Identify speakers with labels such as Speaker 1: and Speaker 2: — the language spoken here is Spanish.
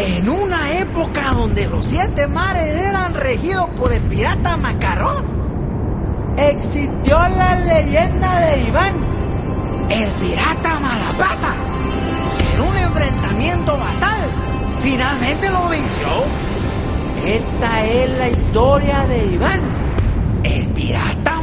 Speaker 1: En una época donde los 7 mares eran regidos por el pirata Macarrón, existió la leyenda de Iván, el pirata Malapata, que en un enfrentamiento fatal finalmente lo venció. Esta es la historia de Iván, el pirata